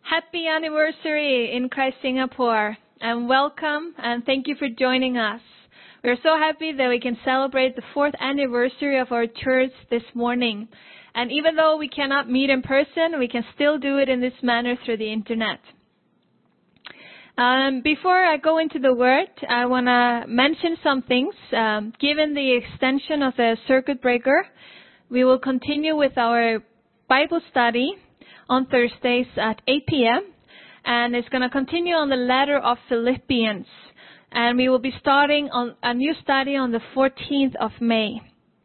Happy anniversary in Christ Singapore, and welcome and thank you for joining us. We're so happy that we can celebrate the 4th anniversary of our church this morning. And even though we cannot meet in person, we can still do it in this manner through the internet. Before I go into the word, I want to mention some things. Given the extension of the circuit breaker, we will continue with our Bible study on Thursdays at 8 p.m. And it's going to continue on the letter of Philippians. And we will be starting on a new study on the 14th of May.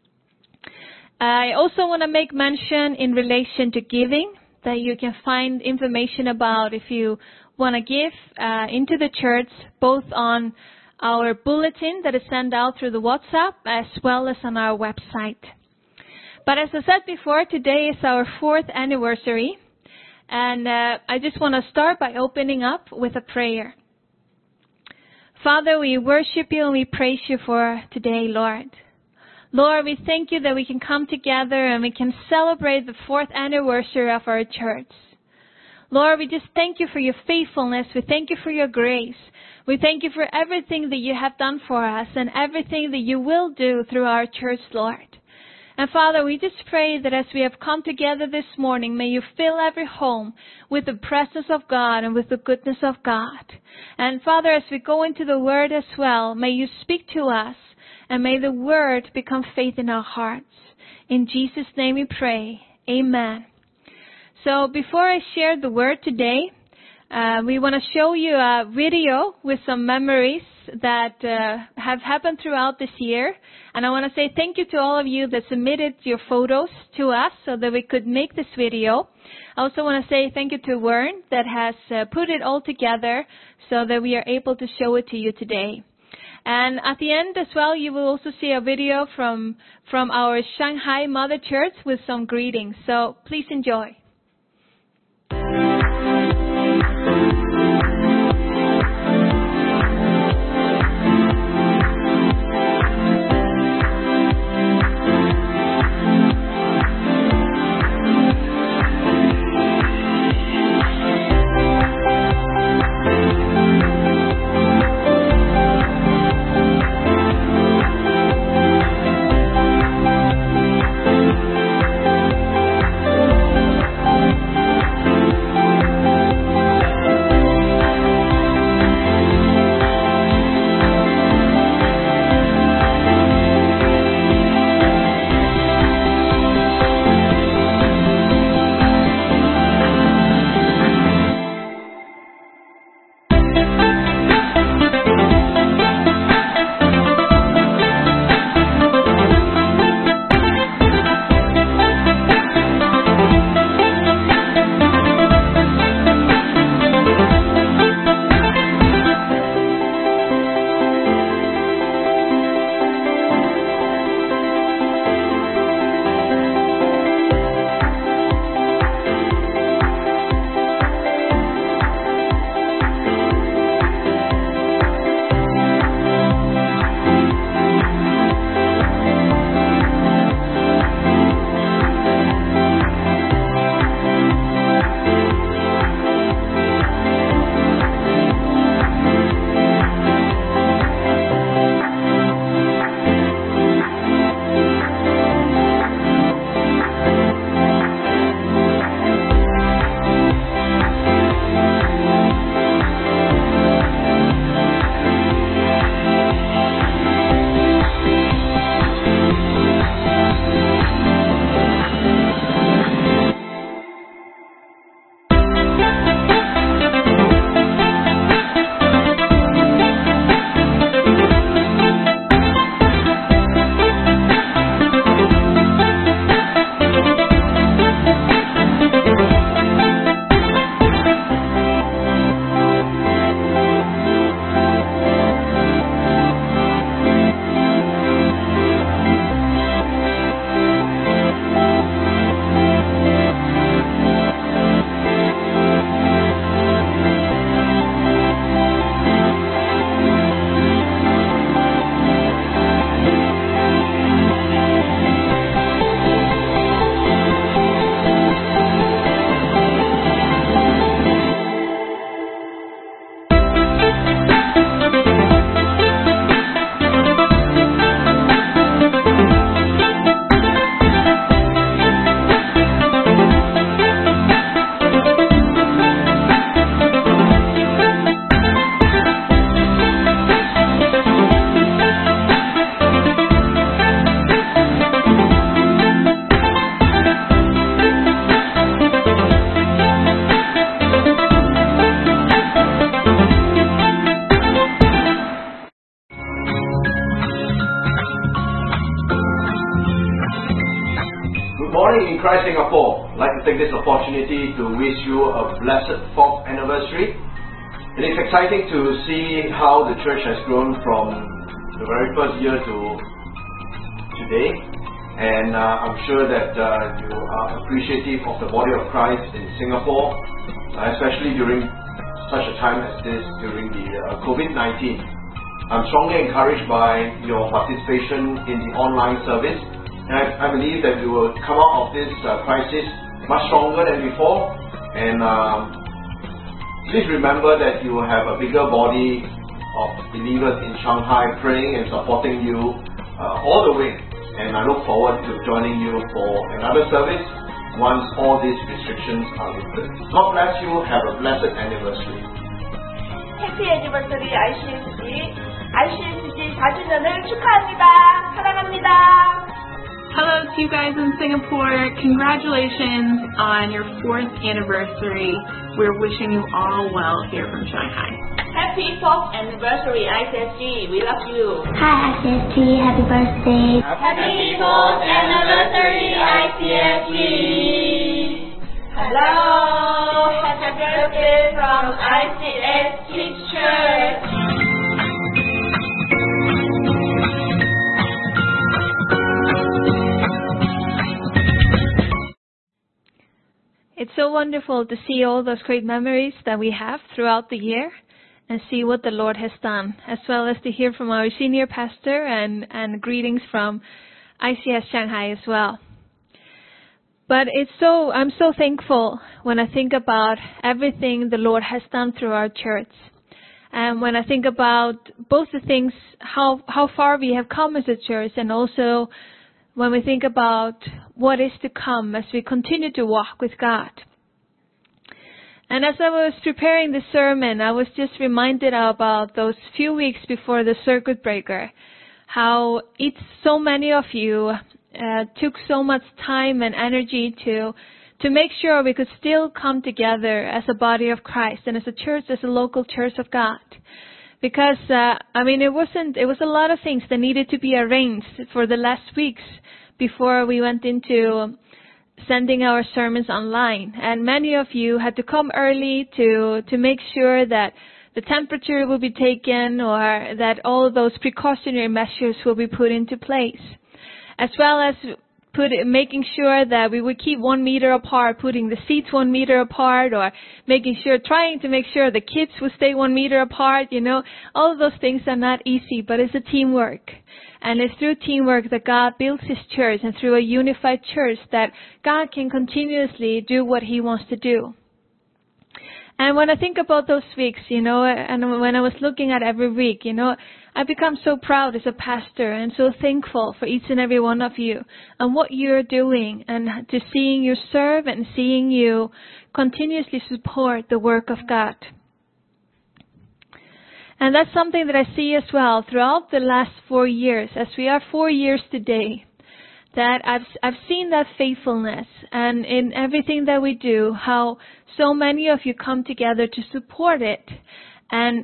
I also want to make mention in relation to giving that you can find information about if you want to give into the church, both on our bulletin that is sent out through the WhatsApp as well as on our website. But as I said before, today is our 4th anniversary. And I just want to start by opening up with a prayer. Father, we worship you and we praise you for today, Lord. Lord, we thank you that we can come together and we can celebrate the 4th anniversary of our church. Lord, we just thank you for your faithfulness. We thank you for your grace. We thank you for everything that you have done for us and everything that you will do through our church, Lord. And Father, we just pray that as we have come together this morning, may you fill every home with the presence of God and with the goodness of God. And Father, as we go into the word as well, may you speak to us and may the word become faith in our hearts. In Jesus' name we pray. Amen. So before I share the word today, we want to show you a video with some memories that have happened throughout this year. And I want to say thank you to all of you that submitted your photos to us so that we could make this video. I also want to say thank you to Wern that has put it all together so that we are able to show it to you today. And at the end as well, you will also see a video from our Shanghai Mother Church with some greetings. So please enjoy. Good morning in Christ Singapore. I'd like to take this opportunity to wish you a blessed 4th anniversary. It is exciting to see how the church has grown from the very first year to today, and I'm sure that you are appreciative of the body of Christ in Singapore, especially during such a time as this, during the COVID-19. I'm strongly encouraged by your participation in the online service, and I believe that you will come out of this crisis much stronger than before, and please remember that you will have a bigger body of believers in Shanghai praying and supporting you all the way, and I look forward to joining you for another service once all these restrictions are lifted. God bless you. Have a blessed anniversary. 해피 애니버서리 ICSG 4주년을 축하합니다. 사랑합니다. Hello to you guys in Singapore. Congratulations on your 4th anniversary. We're wishing you all well here from Shanghai. Happy 4th anniversary ICSG. We love you. Hi ICSG, happy birthday. Happy 4th anniversary ICSG. Hello, happy birthday from ICSG Church. It's so wonderful to see all those great memories that we have throughout the year and see what the Lord has done, as well as to hear from our senior pastor and greetings from ICS Shanghai as well. But I'm so thankful when I think about everything the Lord has done through our church. And when I think about both the things, how far we have come as a church, and also when we think about what is to come as we continue to walk with God. And as I was preparing the sermon, I was just reminded about those few weeks before the circuit breaker, how so many of you took so much time and energy to make sure we could still come together as a body of Christ and as a church, as a local church of God. Because, it was a lot of things that needed to be arranged for the last weeks before we went into sending our sermons online. And many of you had to come early to make sure that the temperature will be taken, or that all of those precautionary measures will be put into place. As well as making sure that we would keep 1 meter apart, putting the seats 1 meter apart, or trying to make sure the kids would stay 1 meter apart. All of those things are not easy, but it's a teamwork. And it's through teamwork that God builds His church, and through a unified church that God can continuously do what He wants to do. And when I think about those weeks, and when I was looking at every week, I become so proud as a pastor and so thankful for each and every one of you and what you're doing, and to seeing you serve and seeing you continuously support the work of God. And that's something that I see as well throughout the last 4 years, as we are 4 years today, that I've seen that faithfulness, and in everything that we do, how so many of you come together to support it, and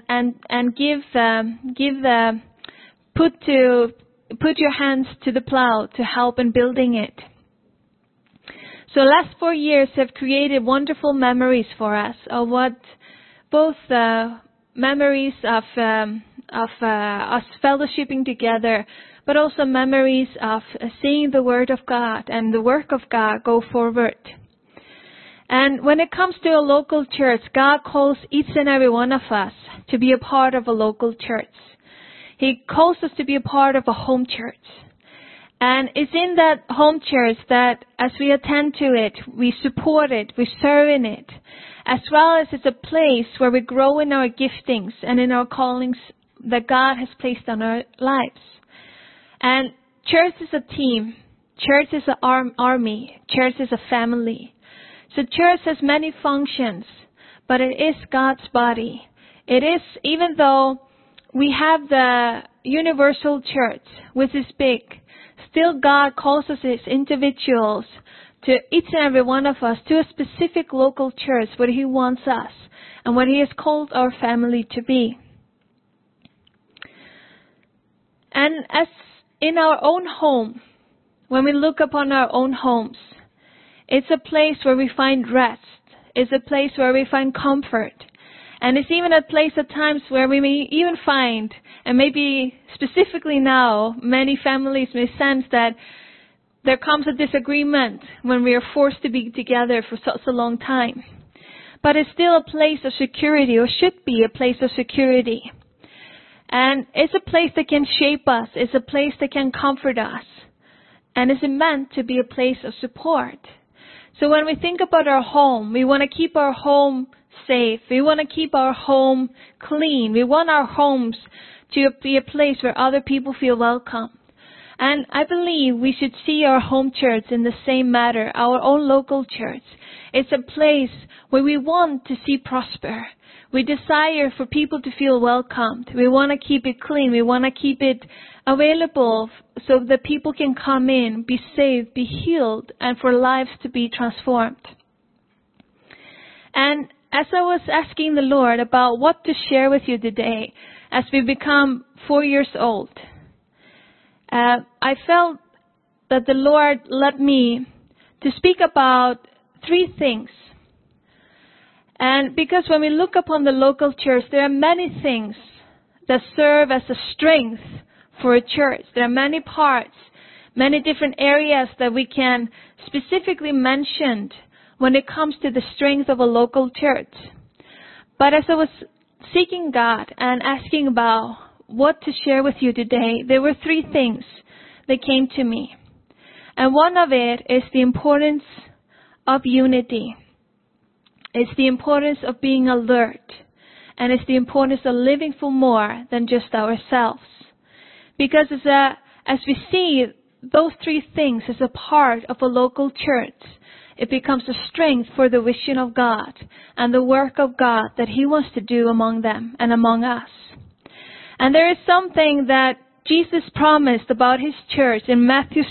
put your hands to the plow to help in building it. So last 4 years have created wonderful memories for us of what both memories of us fellowshipping together, but also memories of seeing the Word of God and the work of God go forward. And when it comes to a local church, God calls each and every one of us to be a part of a local church. He calls us to be a part of a home church. And it's in that home church that as we attend to it, we support it, we serve in it, as well as it's a place where we grow in our giftings and in our callings that God has placed on our lives. And church is a team. Church is an army. Church is a family. So church has many functions, but it is God's body. It is, even though we have the universal church, which is big, still God calls us as individuals, to each and every one of us, to a specific local church where He wants us and what He has called our family to be. And as in our own home, when we look upon our own homes, It's a place where we find rest. It's a place where we find comfort. And it's even a place at times where we may even find, and maybe specifically now, many families may sense that there comes a disagreement when we are forced to be together for such a long time. But it's still a place of security, or should be a place of security. And it's a place that can shape us. It's a place that can comfort us. And it's meant to be a place of support. So when we think about our home, we want to keep our home safe. We want to keep our home clean. We want our homes to be a place where other people feel welcome. And I believe we should see our home church in the same matter, our own local church. It's a place where we want to see prosper. We desire for people to feel welcomed. We want to keep it clean. We want to keep it available so that people can come in, be saved, be healed, and for lives to be transformed. And as I was asking the Lord about what to share with you today, as we become 4 years old, I felt that the Lord led me to speak about 3 things. And because when we look upon the local church, there are many things that serve as a strength for a church. There are many parts, many different areas that we can specifically mention when it comes to the strength of a local church. But as I was seeking God and asking about what to share with you today, there were 3 things that came to me. And one of it is the importance of unity. It's the importance of being alert. And it's the importance of living for more than just ourselves. Because as we see those 3 things as a part of a local church, it becomes a strength for the vision of God and the work of God that He wants to do among them and among us. And there is something that Jesus promised about His church in Matthew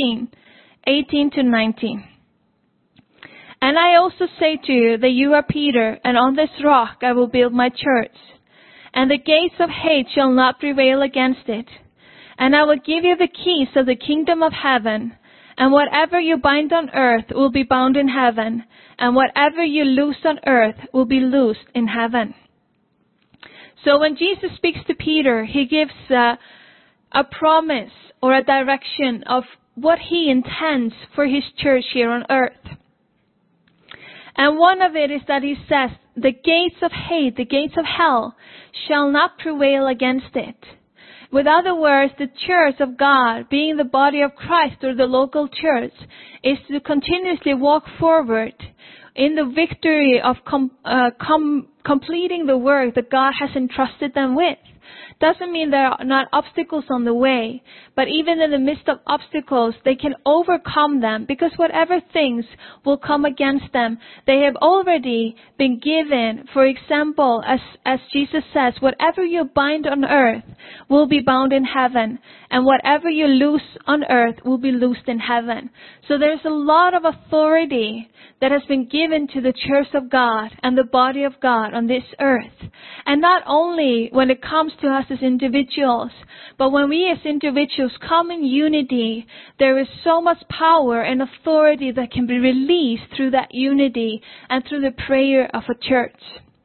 16:18-19. And I also say to you that you are Peter, and on this rock I will build my church. And the gates of hate shall not prevail against it. And I will give you the keys of the kingdom of heaven. And whatever you bind on earth will be bound in heaven. And whatever you loose on earth will be loosed in heaven. So when Jesus speaks to Peter, He gives a promise or a direction of what He intends for His church here on earth. And one of it is that He says, the gates of hate, the gates of hell, shall not prevail against it. With other words, the church of God, being the body of Christ or the local church, is to continuously walk forward in the victory of completing the work that God has entrusted them with. Doesn't mean there are not obstacles on the way, but even in the midst of obstacles, they can overcome them, because whatever things will come against them, they have already been given. For example, as Jesus says, whatever you bind on earth will be bound in heaven, and whatever you loose on earth will be loosed in heaven. So there's a lot of authority that has been given to the church of God and the body of God on this earth. And not only when it comes to us as individuals, but when we as individuals come in unity, there is so much power and authority that can be released through that unity and through the prayer of a church.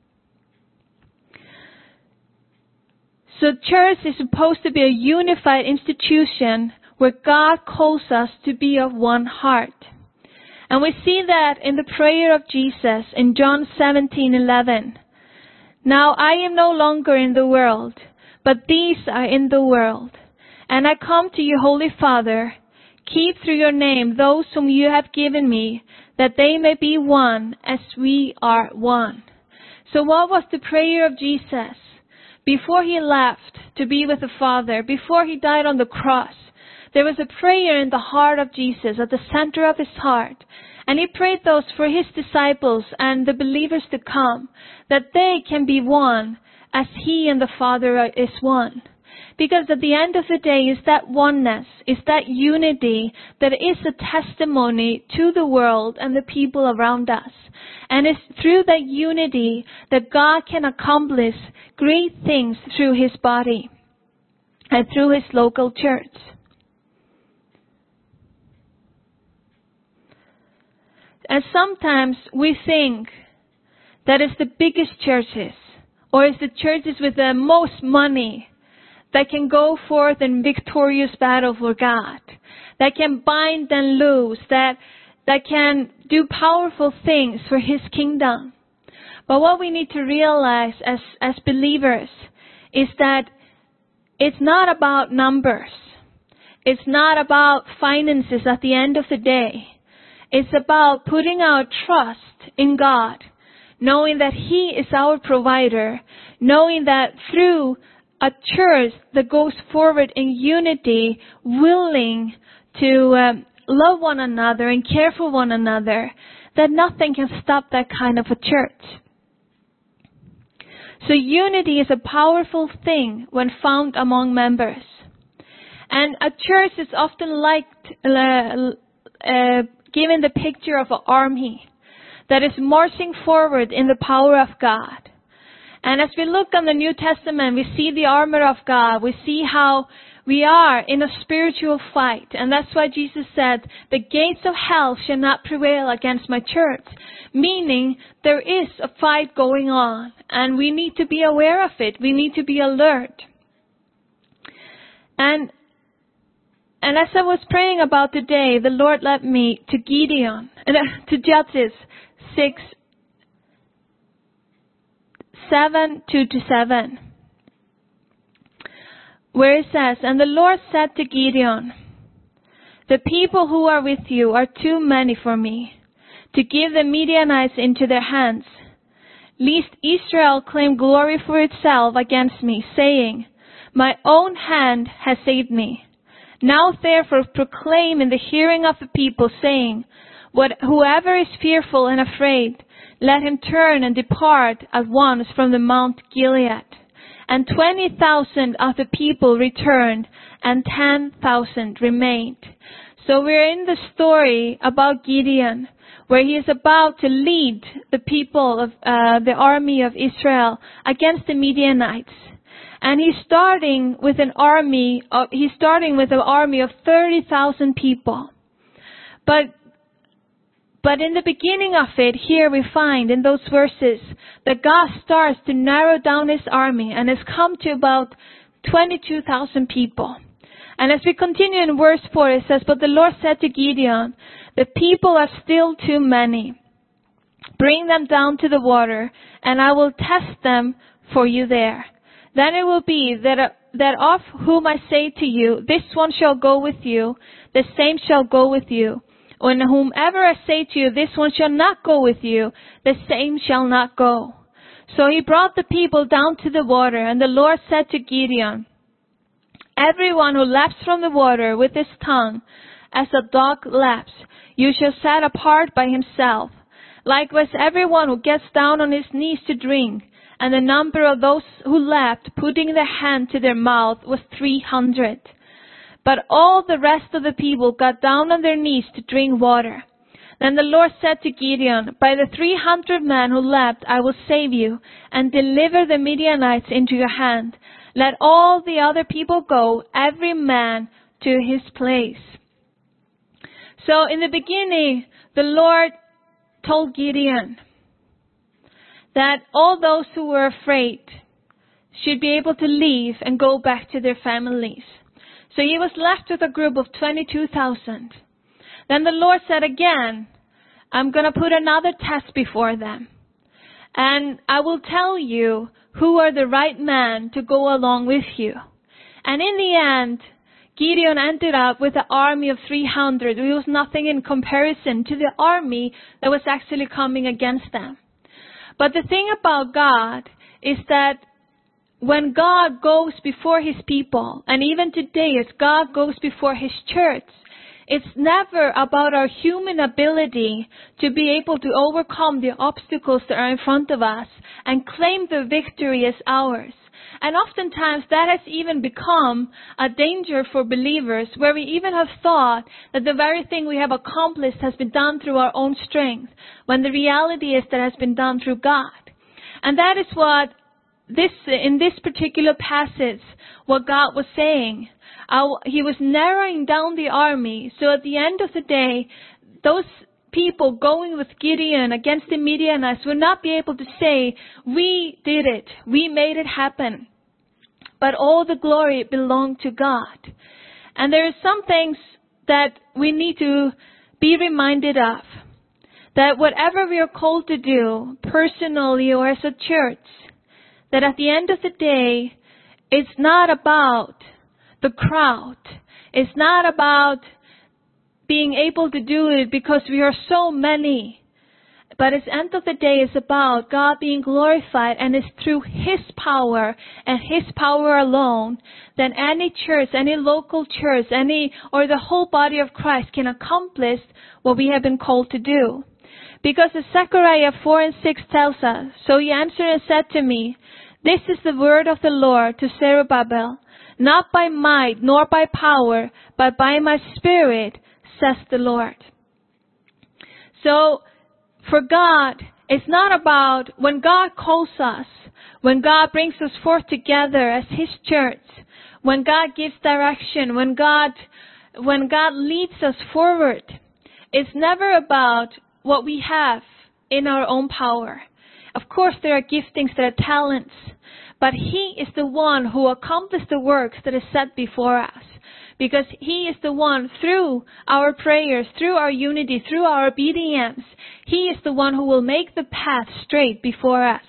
So church is supposed to be a unified institution where God calls us to be of one heart. And we see that in the prayer of Jesus in John 17:11. Now I am no longer in the world, but these are in the world. And I come to you, Holy Father, keep through your name those whom you have given me, that they may be one as we are one. So what was the prayer of Jesus? Before He left to be with the Father, before He died on the cross, there was a prayer in the heart of Jesus, at the center of His heart. And He prayed those for His disciples and the believers to come, that they can be one as He and the Father is one. Because at the end of the day, is that oneness, is that unity that is a testimony to the world and the people around us. And it's through that unity that God can accomplish great things through His body and through His local church. And sometimes we think that it's the biggest churches, or it's the churches with the most money that can go forth in victorious battle for God, that can bind and loose, that can do powerful things for His kingdom. But what we need to realize as believers is that it's not about numbers. It's not about finances at the end of the day. It's about putting our trust in God, knowing that He is our provider, knowing that through a church that goes forward in unity, willing to love one another and care for one another, that nothing can stop that kind of a church. So unity is a powerful thing when found among members. And a church is often given the picture of an army that is marching forward in the power of God. And as we look on the New Testament, we see the armor of God. We see how we are in a spiritual fight. And that's why Jesus said, the gates of hell shall not prevail against my church. Meaning there is a fight going on. And we need to be aware of it. We need to be alert. And as I was praying about today, the Lord led me to Gideon, to Judges 6:7-7, where it says, "And the Lord said to Gideon, the people who are with you are too many for me to give the Midianites into their hands, lest Israel claim glory for itself against me, saying, my own hand has saved me. Now therefore proclaim in the hearing of the people, saying, whoever is fearful and afraid, let him turn and depart at once from the Mount Gilead. And 20,000 of the people returned, and 10,000 remained." So we're in the story about Gideon, where he is about to lead the people of the army of Israel against the Midianites. And he's starting with an army of 30,000 people. But in the beginning of it, here we find in those verses that God starts to narrow down His army and has come to about 22,000 people. And as we continue in verse 4, it says, "But the Lord said to Gideon, the people are still too many. Bring them down to the water, and I will test them for you there. Then it will be that of whom I say to you, this one shall go with you, the same shall go with you. And whomever I say to you, this one shall not go with you, the same shall not go." So he brought the people down to the water, and the Lord said to Gideon, "Everyone who laps from the water with his tongue, as a dog laps, you shall set apart by himself. Likewise, everyone who gets down on his knees to drink." And the number of those who lapped, putting their hand to their mouth, was 300. But all the rest of the people got down on their knees to drink water. Then the Lord said to Gideon, "By the 300 men who lapped, I will save you, and deliver the Midianites into your hand. Let all the other people go, every man to his place." So in the beginning, the Lord told Gideon that all those who were afraid should be able to leave and go back to their families. So he was left with a group of 22,000. Then the Lord said again, "I'm going to put another test before them. And I will tell you who are the right men to go along with you." And in the end, Gideon ended up with an army of 300. It was nothing in comparison to the army that was actually coming against them. But the thing about God is that when God goes before His people, and even today as God goes before His church, it's never about our human ability to be able to overcome the obstacles that are in front of us and claim the victory as ours. And oftentimes that has even become a danger for believers, where we even have thought that the very thing we have accomplished has been done through our own strength, when the reality is that it has been done through God. And that is what in this particular passage, what God was saying. He was narrowing down the army, so at the end of the day, those people going with Gideon against the Midianites would not be able to say, we did it, we made it happen. But all the glory belonged to God. And there are some things that we need to be reminded of. That whatever we are called to do, personally or as a church, that at the end of the day, it's not about the crowd. It's not about being able to do it because we are so many. But at the end of the day, it's about God being glorified, and it's through His power and His power alone that any church, any local church, or the whole body of Christ can accomplish what we have been called to do. Because as Zechariah 4:6 tells us, so He answered and said to me, this is the word of the Lord to Zerubbabel, not by might nor by power, but by my Spirit, says the Lord. So, for God, it's not about when God calls us, when God brings us forth together as His church, when God gives direction, when God leads us forward. It's never about what we have in our own power. Of course, there are giftings, there are talents, but He is the one who accomplished the works that is set before us. Because He is the one, through our prayers, through our unity, through our obedience, He is the one who will make the path straight before us.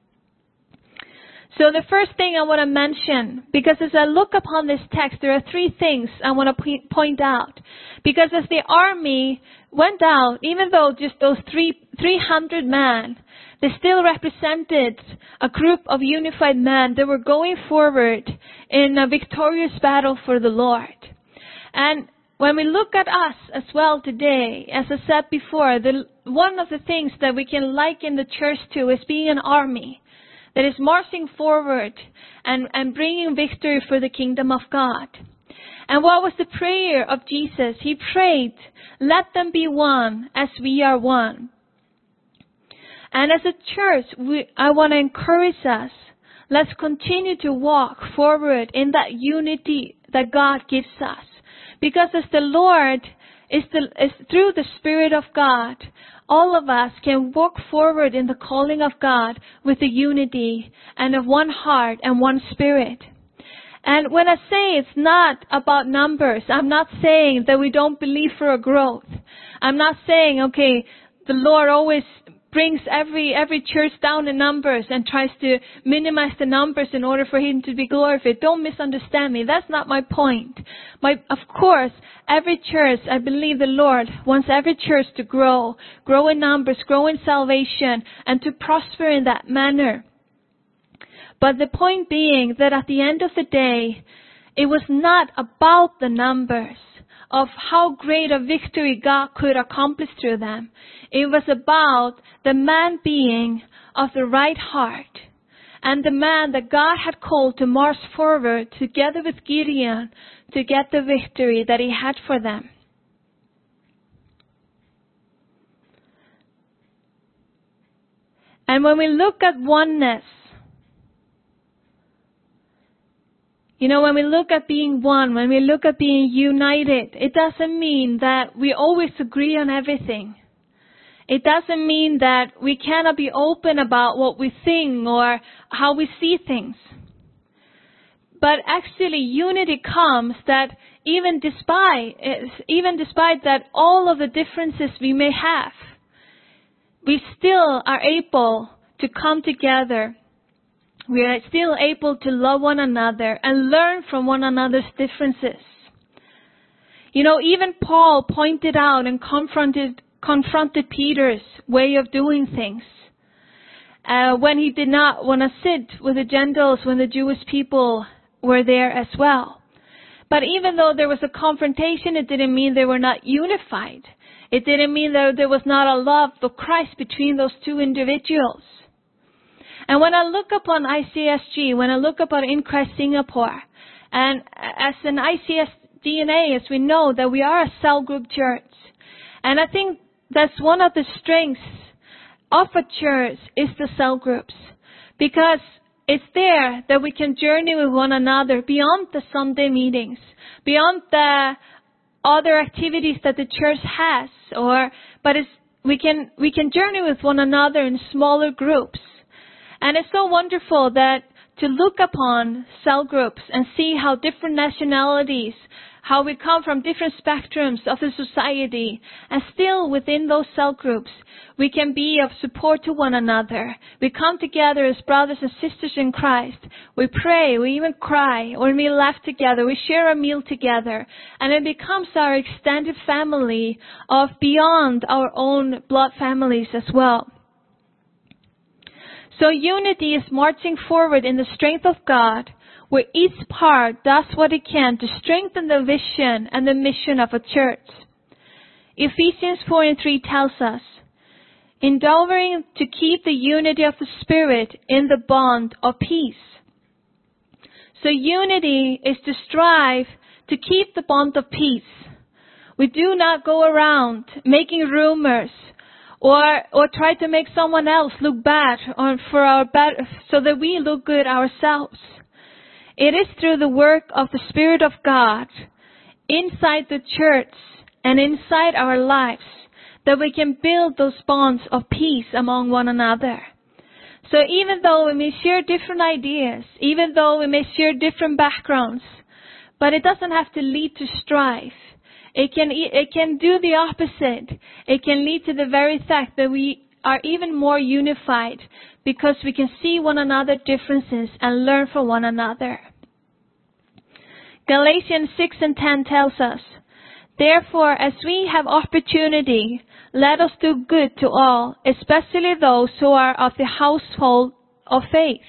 So the first thing I want to mention, because as I look upon this text, there are three things I want to point out. Because as the army went out, even though just those 300 men, they still represented a group of unified men that were going forward in a victorious battle for the Lord. And when we look at us as well today, as I said before, one of the things that we can liken the church to is being an army that is marching forward and bringing victory for the kingdom of God. And what was the prayer of Jesus? He prayed, let them be one as we are one. And as a church, I want to encourage us. Let's continue to walk forward in that unity that God gives us. Because as the Lord is through the Spirit of God, all of us can walk forward in the calling of God with the unity and of one heart and one spirit. And when I say it's not about numbers, I'm not saying that we don't believe for a growth. I'm not saying, okay, the Lord always brings every church down in numbers and tries to minimize the numbers in order for Him to be glorified. Don't misunderstand me. That's not my point. Of course, every church, I believe the Lord wants every church to grow in numbers, grow in salvation, and to prosper in that manner. But the point being that at the end of the day, it was not about the numbers of how great a victory God could accomplish through them. It was about the man being of the right heart and the man that God had called to march forward together with Gideon to get the victory that He had for them. And when we look at oneness, when we look at being one, when we look at being united, it doesn't mean that we always agree on everything. It doesn't mean that we cannot be open about what we think or how we see things. But actually, unity comes that even despite that all of the differences we may have, we still are able to come together. We are still able to love one another and learn from one another's differences. Even Paul pointed out and confronted Peter's way of doing things. When he did not want to sit with the Gentiles when the Jewish people were there as well. But even though there was a confrontation, it didn't mean they were not unified. It didn't mean that there was not a love for Christ between those two individuals. And when I look upon ICSG, when I look upon In Christ Singapore, and as an ICS DNA, as we know that we are a cell group church. And I think that's one of the strengths of a church is the cell groups. Because it's there that we can journey with one another beyond the Sunday meetings, beyond the other activities that the church has, we can journey with one another in smaller groups. And it's so wonderful that to look upon cell groups and see how different nationalities, how we come from different spectrums of the society, and still within those cell groups, we can be of support to one another. We come together as brothers and sisters in Christ. We pray, we even cry, or we laugh together, we share a meal together, and it becomes our extended family of beyond our own blood families as well. So unity is marching forward in the strength of God, where each part does what it can to strengthen the vision and the mission of a church. Ephesians 4:3 tells us, endeavoring to keep the unity of the Spirit in the bond of peace. So unity is to strive to keep the bond of peace. We do not go around making rumors or try to make someone else look bad so that we look good ourselves. It is through the work of the Spirit of God inside the church and inside our lives that we can build those bonds of peace among one another. So even though we may share different ideas, even though we may share different backgrounds, but it doesn't have to lead to strife. It can do the opposite. It can lead to the very fact that we are even more unified because we can see one another's differences and learn from one another. Galatians 6:10 tells us, therefore, as we have opportunity, let us do good to all, especially those who are of the household of faith.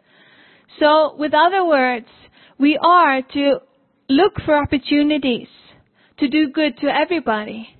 So, with other words, we are to look for opportunities to do good to everybody,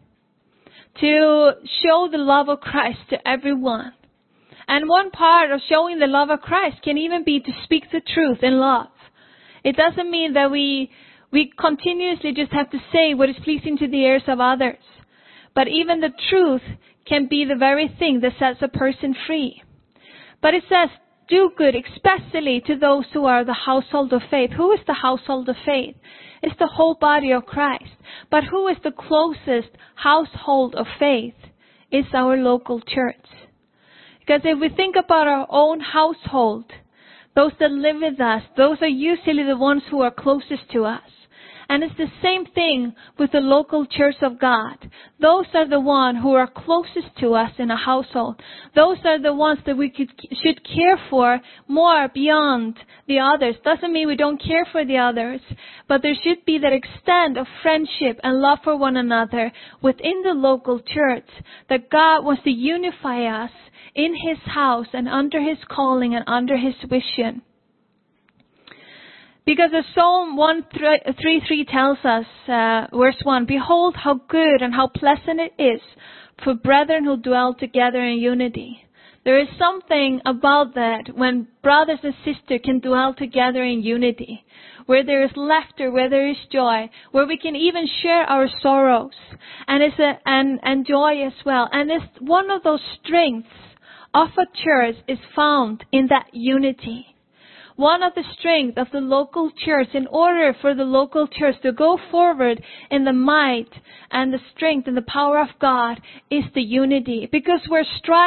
to show the love of Christ to everyone. And one part of showing the love of Christ can even be to speak the truth in love. It doesn't mean that we continuously just have to say what is pleasing to the ears of others. But even the truth can be the very thing that sets a person free. But it says, do good, especially to those who are the household of faith. Who is the household of faith? It's the whole body of Christ. But who is the closest household of faith? It's our local church. Because if we think about our own household, those that live with us, those are usually the ones who are closest to us. And it's the same thing with the local church of God. Those are the ones who are closest to us in a household. Those are the ones that we should care for more beyond the others. Doesn't mean we don't care for the others, but there should be that extent of friendship and love for one another within the local church, that God wants to unify us in His house and under His calling and under His vision. Because as Psalm 133 tells us, verse 1, behold how good and how pleasant it is for brethren who dwell together in unity. There is something about that when brothers and sisters can dwell together in unity, where there is laughter, where there is joy, where we can even share our sorrows and joy as well. And it's one of those strengths of a church is found in that unity. One of the strengths of the local church, in order for the local church to go forward in the might and the strength and the power of God, is the unity. Because where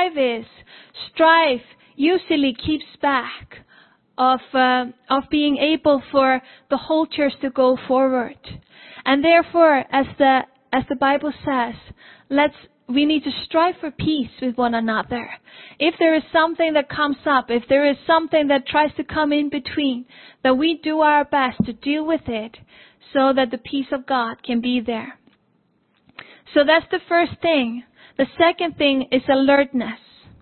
strife usually keeps back of being able for the whole church to go forward. And therefore, as the Bible says, we need to strive for peace with one another. If there is something that comes up, if there is something that tries to come in between, that we do our best to deal with it so that the peace of God can be there. So that's the first thing. The second thing is alertness.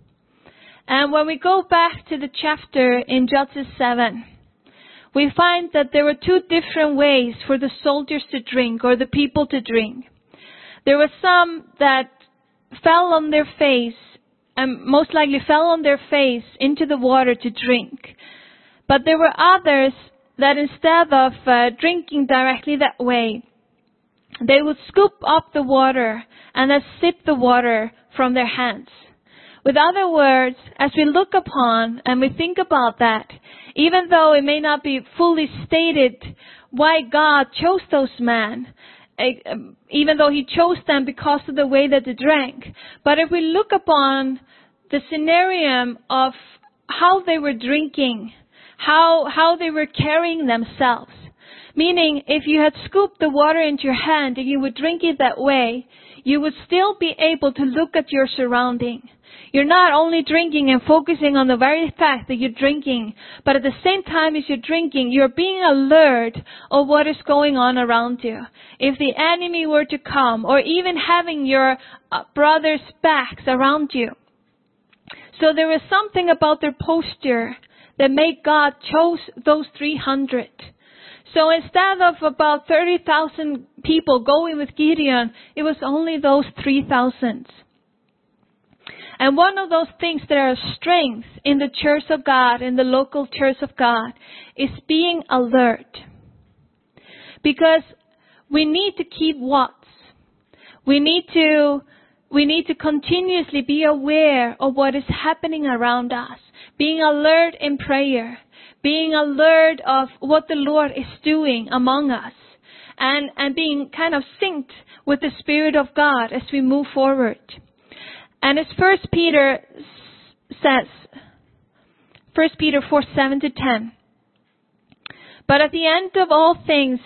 And when we go back to the chapter in Judges 7, we find that there were two different ways for the soldiers to drink, or the people to drink. There were some that fell on their face, and most likely fell on their face into the water to drink. But there were others that instead of drinking directly that way, they would scoop up the water and then sip the water from their hands. With other words, as we look upon and we think about that, even though it may not be fully stated why God chose those men, even though he chose them because of the way that they drank. But if we look upon the scenario of how they were drinking, how they were carrying themselves, meaning if you had scooped the water into your hand and you would drink it that way, you would still be able to look at your surrounding. You're not only drinking and focusing on the very fact that you're drinking, but at the same time as you're drinking, you're being alert of what is going on around you. If the enemy were to come, or even having your brother's backs around you. So there was something about their posture that made God chose those 300. So instead of about 30,000 people going with Gideon, it was only those 3,000. And one of those things that are strengths in the church of God, in the local church of God, is being alert. Because we need to keep watch. We need to continuously be aware of what is happening around us. Being alert in prayer. Being alert of what the Lord is doing among us. And being kind of synced with the Spirit of God as we move forward. And as 1 Peter says, 1 Peter 4:7-10. But the end of all things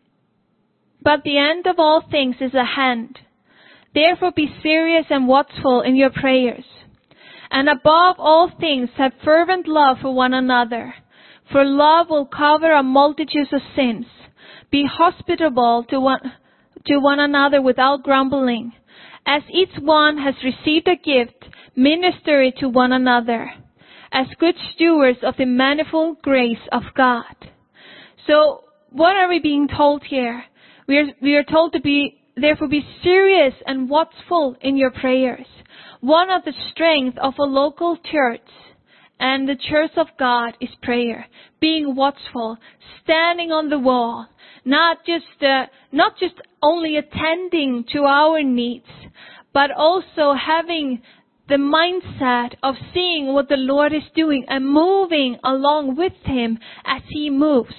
is at hand. Therefore be serious and watchful in your prayers. And above all things have fervent love for one another. For love will cover a multitude of sins. Be hospitable to one another without grumbling. As each one has received a gift, minister it to one another, as good stewards of the manifold grace of God. So, what are we being told here? We are told to therefore be serious and watchful in your prayers. One of the strengths of a local church and the church of God is prayer. Being watchful, standing on the wall, not just only attending to our needs, but also having the mindset of seeing what the Lord is doing and moving along with Him as He moves.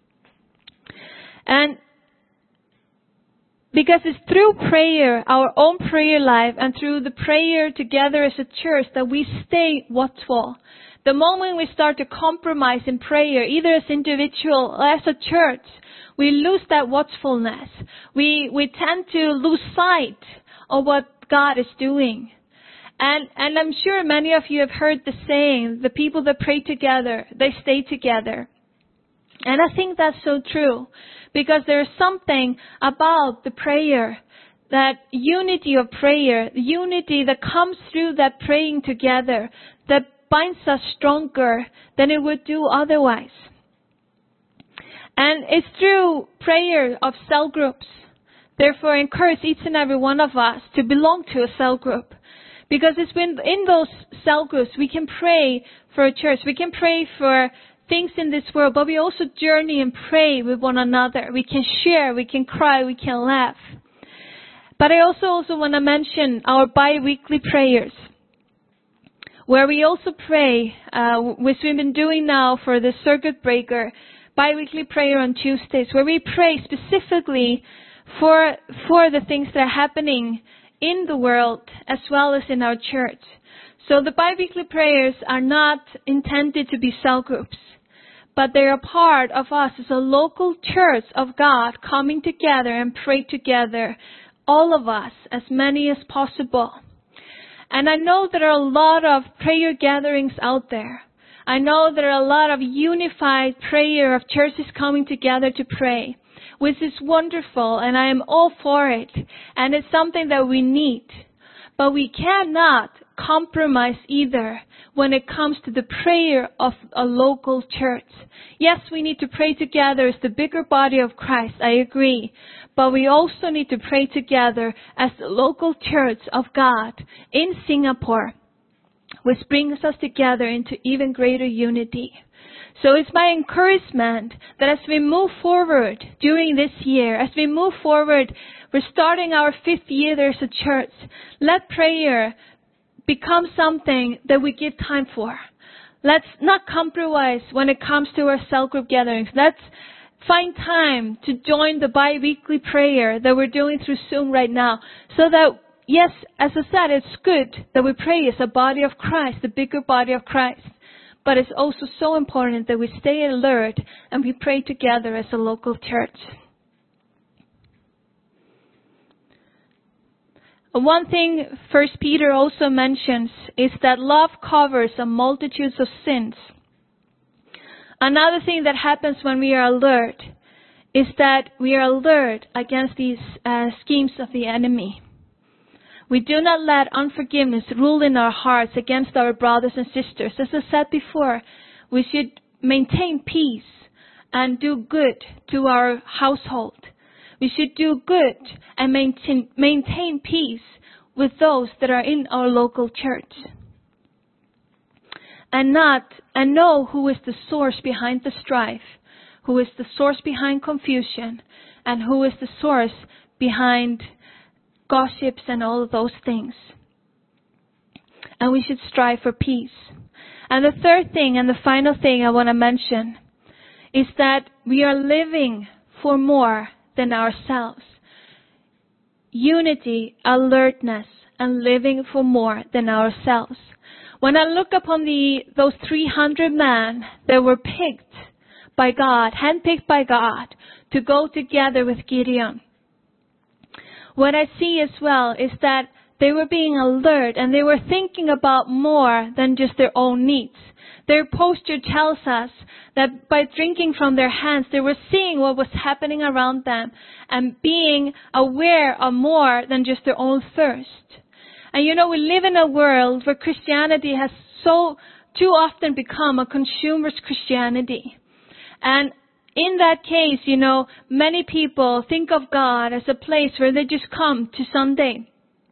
And because it's through prayer, our own prayer life, and through the prayer together as a church that we stay watchful. The moment we start to compromise in prayer, either as individual or as a church, we lose that watchfulness. We tend to lose sight of what God is doing. And I'm sure many of you have heard the saying, the people that pray together, they stay together. And I think that's so true. Because there's something about the prayer, that unity of prayer, the unity that comes through that praying together, that binds us stronger than it would do otherwise. And it's through prayer of cell groups. Therefore, I encourage each and every one of us to belong to a cell group. Because it's when in those cell groups we can pray for a church. We can pray for things in this world, but we also journey and pray with one another. We can share, we can cry, we can laugh. But I also want to mention our bi-weekly prayers, where we also pray, which we've been doing now for the circuit breaker, bi-weekly prayer on Tuesdays, where we pray specifically for the things that are happening in the world as well as in our church. So the bi-weekly prayers are not intended to be cell groups, but they are part of us as a local church of God coming together and pray together, all of us, as many as possible. And I know there are a lot of prayer gatherings out there. I know there are a lot of unified prayer of churches coming together to pray, which is wonderful, and I am all for it. And it's something that we need. But we cannot compromise either when it comes to the prayer of a local church. Yes, we need to pray together as the bigger body of Christ, I agree. But we also need to pray together as the local church of God in Singapore, which brings us together into even greater unity. So it's my encouragement that as we move forward during this year, as we move forward, we're starting our 5th year as a church. Let prayer become something that we give time for. Let's not compromise when it comes to our cell group gatherings. find time to join the bi-weekly prayer that we're doing through Zoom right now. So that, yes, as I said, it's good that we pray as a body of Christ, the bigger body of Christ. But it's also so important that we stay alert and we pray together as a local church. One thing 1 Peter also mentions is that love covers a multitude of sins. Another thing that happens when we are alert is that we are alert against these schemes of the enemy. We do not let unforgiveness rule in our hearts against our brothers and sisters. As I said before, we should maintain peace and do good to our household. We should do good and maintain peace with those that are in our local church. And know who is the source behind the strife, who is the source behind confusion, and who is the source behind gossips and all of those things. And we should strive for peace. And the third thing and the final thing I want to mention is that we are living for more than ourselves. Unity, alertness, and living for more than ourselves. When I look upon those 300 men that were picked by God, handpicked by God, to go together with Gideon, what I see as well is that they were being alert and they were thinking about more than just their own needs. Their posture tells us that by drinking from their hands, they were seeing what was happening around them and being aware of more than just their own thirst. And we live in a world where Christianity has so too often become a consumer's Christianity. And in that case, many people think of God as a place where they just come to Sunday,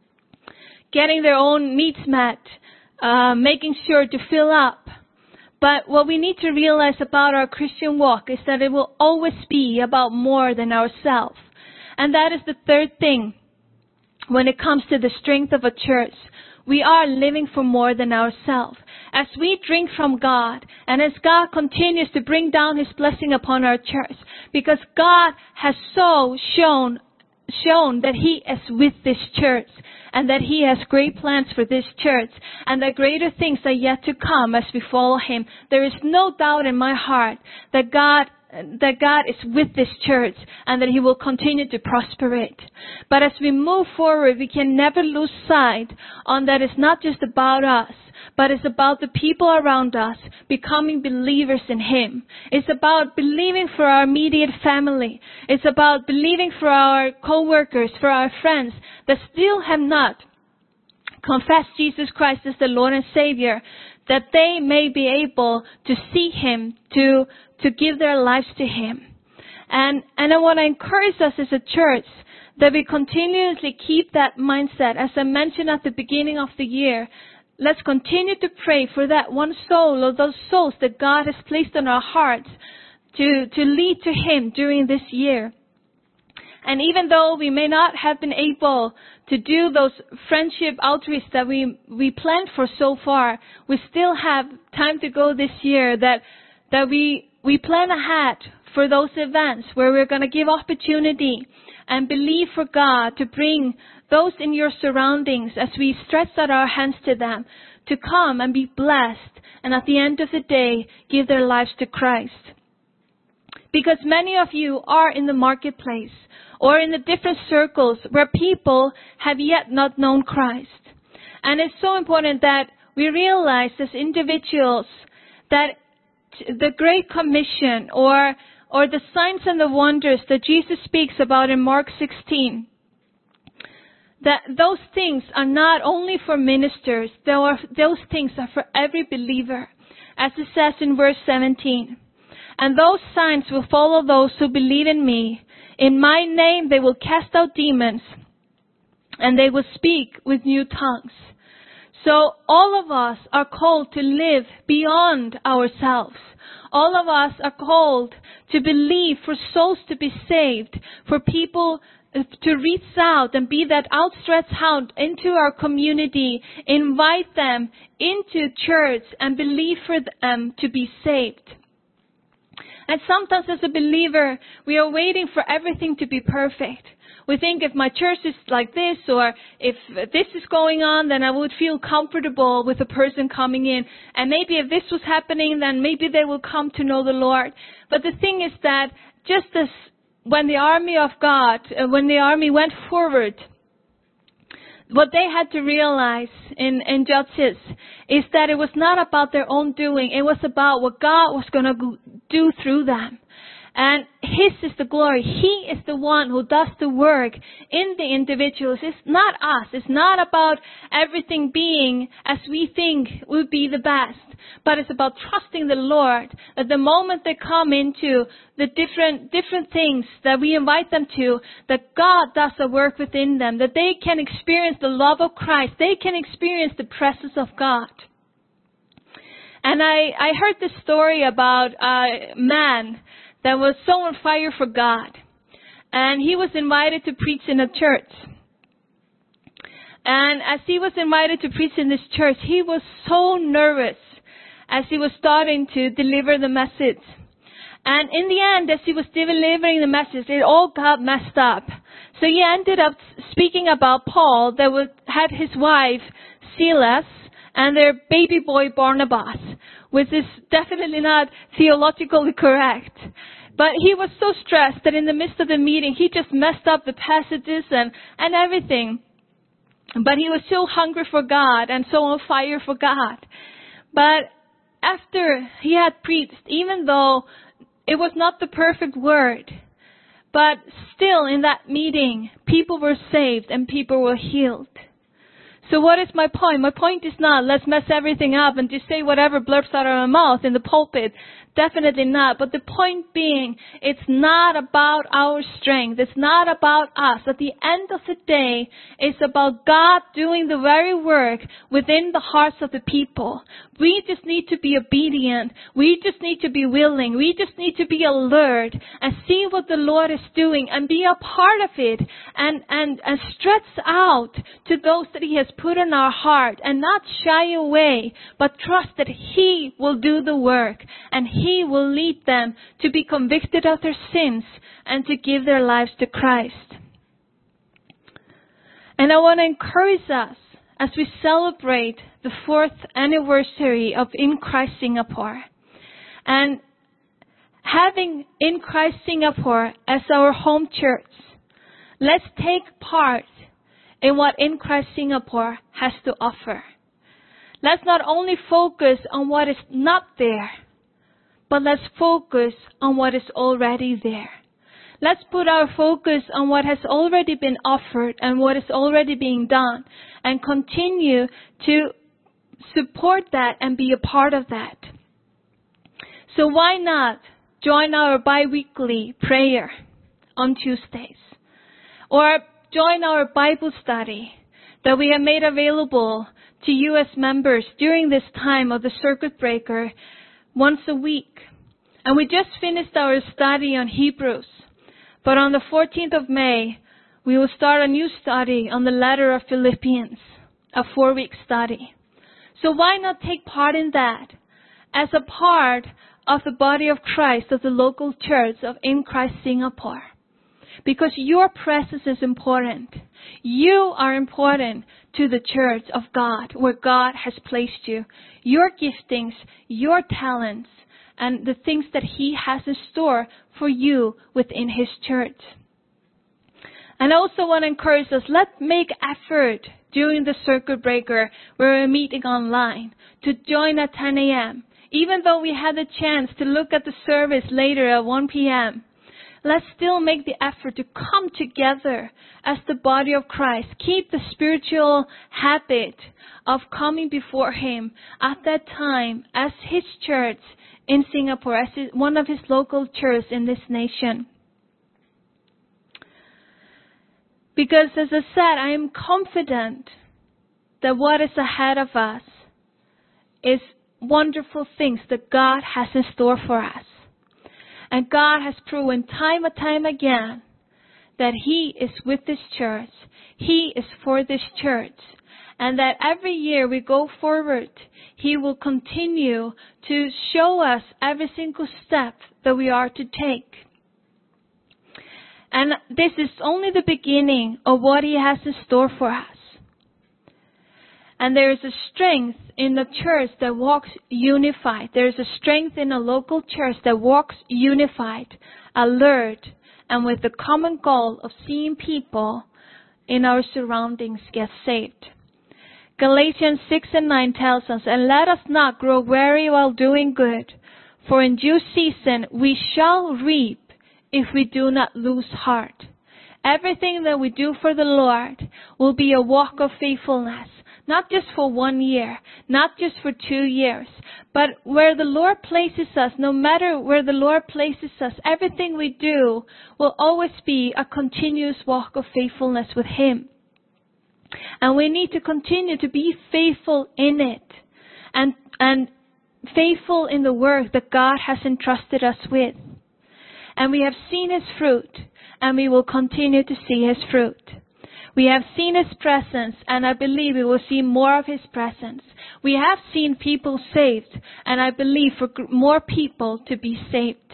getting their own needs met, making sure to fill up. But what we need to realize about our Christian walk is that it will always be about more than ourselves. And that is the third thing when it comes to the strength of a church. We are living for more than ourselves. As we drink from God and as God continues to bring down His blessing upon our church, because God has so shown that He is with this church and that He has great plans for this church and that greater things are yet to come as we follow Him. There is no doubt in my heart that God is with this church and that He will continue to prosper it. But as we move forward, we can never lose sight on that it's not just about us, but it's about the people around us becoming believers in Him. It's about believing for our immediate family. It's about believing for our co-workers, for our friends that still have not confessed Jesus Christ as the Lord and Savior, that they may be able to see Him, to give their lives to Him. And I want to encourage us as a church that we continuously keep that mindset. As I mentioned at the beginning of the year, let's continue to pray for that one soul or those souls that God has placed on our hearts to lead to Him during this year. And even though we may not have been able to do those friendship outreach that we planned for so far, we still have time to go this year that we plan ahead for those events where we're going to give opportunity and believe for God to bring those in your surroundings as we stretch out our hands to them to come and be blessed and at the end of the day give their lives to Christ. Because many of you are in the marketplace or in the different circles where people have yet not known Christ. And it's so important that we realize as individuals that the Great Commission or the signs and the wonders that Jesus speaks about in Mark 16, that those things are not only for ministers, those things are for every believer. As it says in verse 17, and those signs will follow those who believe in me. In my name they will cast out demons and they will speak with new tongues. So all of us are called to live beyond ourselves. All of us are called to believe for souls to be saved, for people to reach out and be that outstretched hand into our community, invite them into church and believe for them to be saved. And sometimes as a believer, we are waiting for everything to be perfect. We think if my church is like this, or if this is going on, then I would feel comfortable with a person coming in. And maybe if this was happening, then maybe they will come to know the Lord. But the thing is that just as when the army of God, when the army went forward, what they had to realize in Judges is that it was not about their own doing. It was about what God was going to do through them. And His is the glory. He is the one who does the work in the individuals. It's not us. It's not about everything being as we think would be the best. But it's about trusting the Lord. That the moment they come into the different things that we invite them to, that God does a work within them. That they can experience the love of Christ. They can experience the presence of God. And I heard this story about a man that was so on fire for God. And he was invited to preach in a church. And as he was invited to preach in this church, he was so nervous as he was starting to deliver the message. And in the end, as he was delivering the message, it all got messed up. So he ended up speaking about Paul that had his wife, Silas, and their baby boy, Barnabas, which is definitely not theologically correct. But he was so stressed that in the midst of the meeting, he just messed up the passages and everything. But he was so hungry for God and so on fire for God. But after he had preached, even though it was not the perfect word, but still in that meeting, people were saved and people were healed. So what is my point? My point is not let's mess everything up and just say whatever blurts out of our mouth in the pulpit. Definitely not. But the point being, it's not about our strength. It's not about us. At the end of the day, it's about God doing the very work within the hearts of the people. We just need to be obedient. We just need to be willing. We just need to be alert and see what the Lord is doing and be a part of it and stretch out to those that He has put in our heart and not shy away, but trust that He will do the work and He will lead them to be convicted of their sins and to give their lives to Christ. And I want to encourage us as we celebrate the 4th anniversary of In Christ Singapore. And having In Christ Singapore as our home church, let's take part in what In Christ Singapore has to offer. Let's not only focus on what is not there, but let's focus on what is already there. Let's put our focus on what has already been offered and what is already being done and continue to support that and be a part of that. So why not join our bi-weekly prayer on Tuesdays? Or join our Bible study that we have made available to you as members during this time of the circuit breaker once a week. And we just finished our study on Hebrews. But on the 14th of May, we will start a new study on the letter of Philippians, a 4-week study. So why not take part in that as a part of the body of Christ, of the local church of In Christ Singapore? Because your presence is important. You are important to the church of God, where God has placed you. Your giftings, your talents, and the things that He has in store for you within His church. And I also want to encourage us, let's make effort during the circuit breaker where we're meeting online to join at 10 a.m. Even though we had the chance to look at the service later at 1 p.m., let's still make the effort to come together as the body of Christ. Keep the spiritual habit of coming before Him at that time as His church in Singapore, as one of His local churches in this nation. Because as I said, I am confident that what is ahead of us is wonderful things that God has in store for us. And God has proven time and time again that He is with this church. He is for this church. And that every year we go forward, He will continue to show us every single step that we are to take. And this is only the beginning of what He has in store for us. And there is a strength in the church that walks unified. There is a strength in a local church that walks unified, alert, and with the common goal of seeing people in our surroundings get saved. Galatians 6:9 tells us, "And let us not grow weary while doing good, for in due season we shall reap if we do not lose heart." Everything that we do for the Lord will be a walk of faithfulness. Not just for 1 year, not just for 2 years, but where the Lord places us, no matter where the Lord places us, everything we do will always be a continuous walk of faithfulness with Him. And we need to continue to be faithful in it and faithful in the work that God has entrusted us with. And we have seen His fruit, and we will continue to see His fruit. We have seen His presence, and I believe we will see more of His presence. We have seen people saved, and I believe for more people to be saved.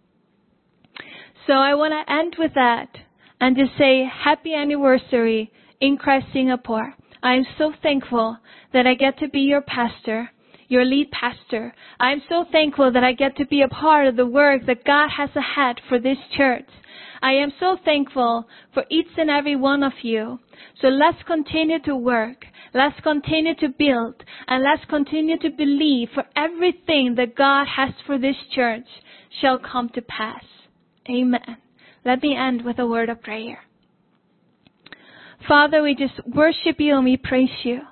So I want to end with that and just say happy anniversary in Christ Singapore. I am so thankful that I get to be your pastor, your lead pastor. I am so thankful that I get to be a part of the work that God has ahead for this church. I am so thankful for each and every one of you. So let's continue to work. Let's continue to build. And let's continue to believe for everything that God has for this church shall come to pass. Amen. Let me end with a word of prayer. Father, we just worship you and we praise you.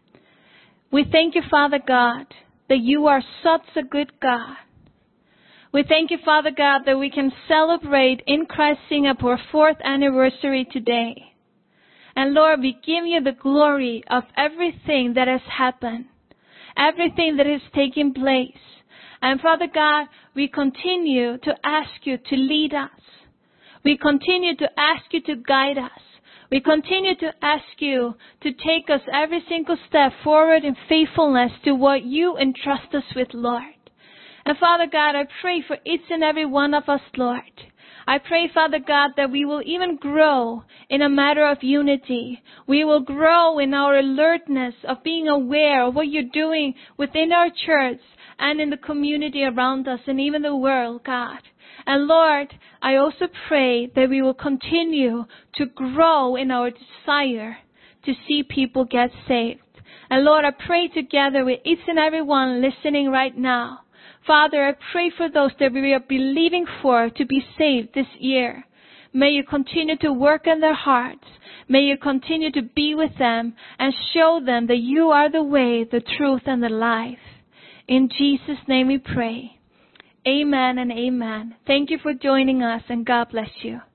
We thank you, Father God, that you are such a good God. We thank you, Father God, that we can celebrate in Christ Singapore 4th anniversary today. And Lord, we give you the glory of everything that has happened, everything that is taking place. And Father God, we continue to ask you to lead us. We continue to ask you to guide us. We continue to ask you to take us every single step forward in faithfulness to what you entrust us with, Lord. And Father God, I pray for each and every one of us, Lord. I pray, Father God, that we will even grow in a matter of unity. We will grow in our alertness of being aware of what you're doing within our church and in the community around us and even the world, God. And Lord, I also pray that we will continue to grow in our desire to see people get saved. And Lord, I pray together with each and every one listening right now. Father, I pray for those that we are believing for to be saved this year. May you continue to work in their hearts. May you continue to be with them and show them that you are the way, the truth, and the life. In Jesus' name we pray. Amen and amen. Thank you for joining us, and God bless you.